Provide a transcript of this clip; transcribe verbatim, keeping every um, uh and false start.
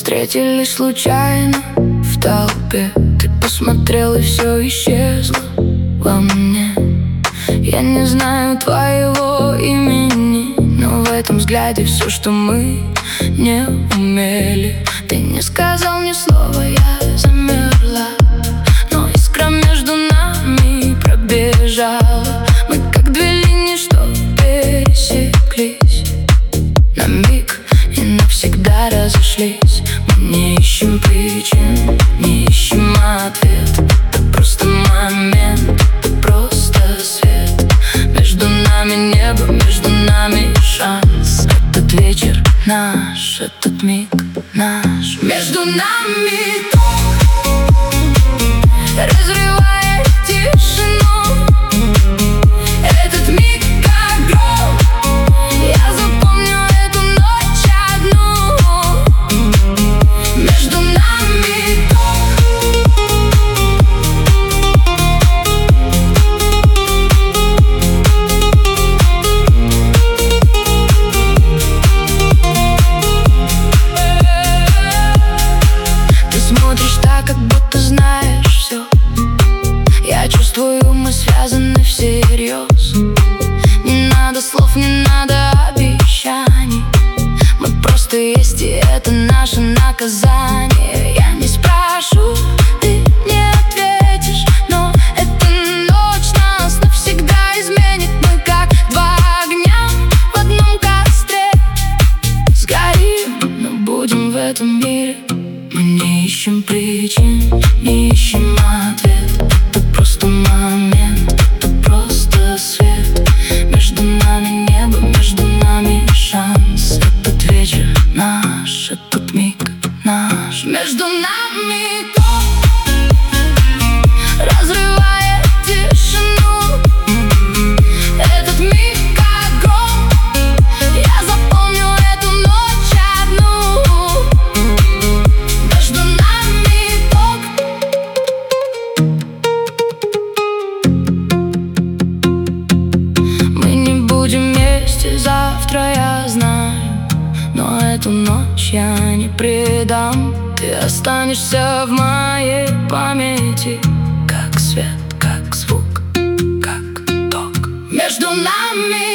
встретились случайно в толпе. Ты посмотрел, и все исчезло во мне. Я не знаю твоего имени, но в этом взгляде все, что мы не умели. Ты не сказал ни слова, я замерла, но искра между нами пробежала. Мы как две линии, что пересеклись на миг и навсегда разошлись. Мы не ищем причин, не ищем ответ. Это просто момент, это просто свет. Между нами небо, между нами шанс. Этот вечер наш, этот миг наш. Между нами ток, разрывает тишину. Этот миг как гром, я запомню эту ночь одну. Между нами ток, ты смотришь так, как будто знаешь все. Я чувствую, мы связаны всерьез. Не надо слов, не надо обещаний. Мы просто есть, и это наше наказание. Я не спрошу, ты не ответишь, но эта ночь нас навсегда изменит. Мы как два огня в одном костре. Сгорим, но будем в этом мире. Мы не ищем причин, не ищем ответ. Это просто момент, это просто свет. Между нами небо, между нами шанс. Этот вечер наш, этот миг наш. Между нами ток, разрывает тишину. Этот миг как гром, я запомню эту ночь одну. Между нами ток, мы не будем вместе завтра, я знаю, но эту ночь я не предам. Ты останешься в моей памяти, как свет, как звук, как ток. Между нами